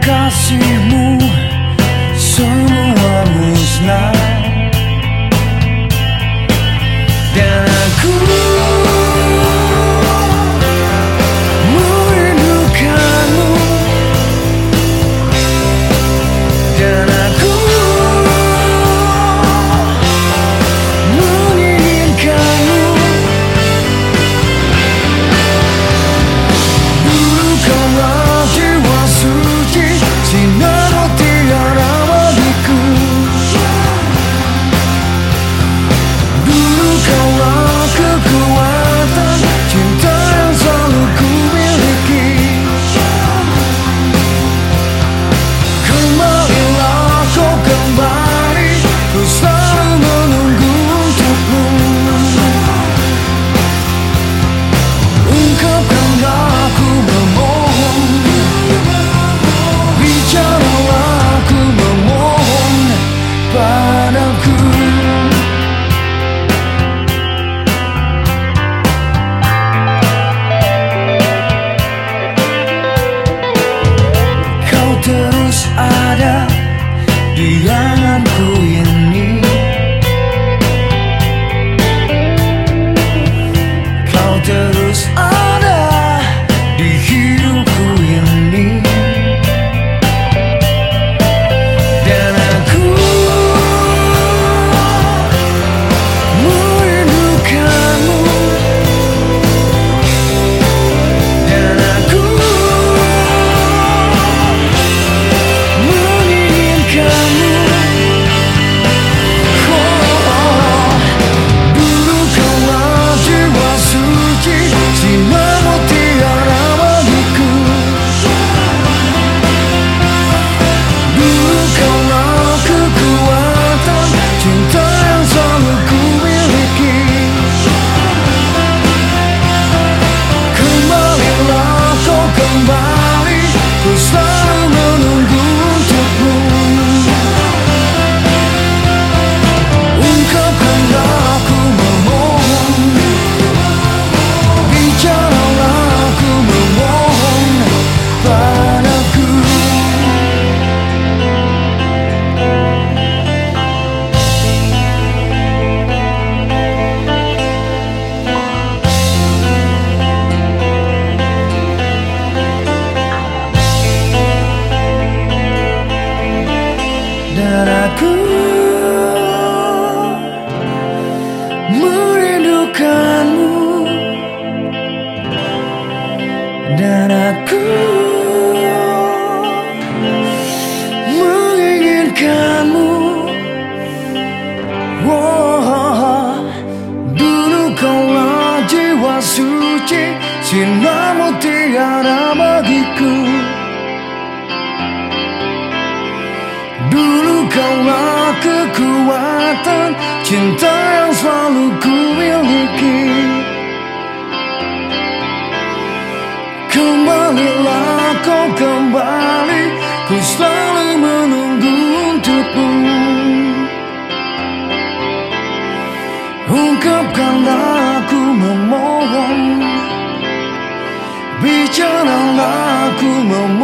kasihmu semua musnah, dan aku merindukanmu, dan aku menginginkanmu. Dulu kaulah jiwa suci, sinar mutiara bagiku. Dulu kaulah kekuatan, cinta yang selalu ku miliki. Kembalilah kau kembali, ku selalu menunggu untukmu. Ungkapkanlah aku memohon, bicaralah aku memohon padaku. Kau terus ada di anganku ini, kau terus ada di hidupku ini, dan aku merindukanmu, dan aku menginginkanmu. Oh, dulu kaulah jiwa suci, sinar mutiara bagiku. Dulu kaulah kekuatan, cinta yang selalu ku miliki. Kembalilah kau kembali, ku selalu menunggu untukmu. Ungkapkanlah aku memohon, bicaralah aku memohon padaku. Dan aku merindukanmu, dan aku menginginkanmu. Oh, dulu kaulah jiwa suci, sinar mutiara bagiku. Dulu kaulah kekuatan, cinta yang selalu ku miliki. Kembalilah kau kembali, ku selalu menunggu untukmu. Ungkapkanlah aku memohon, bicaralah aku memohon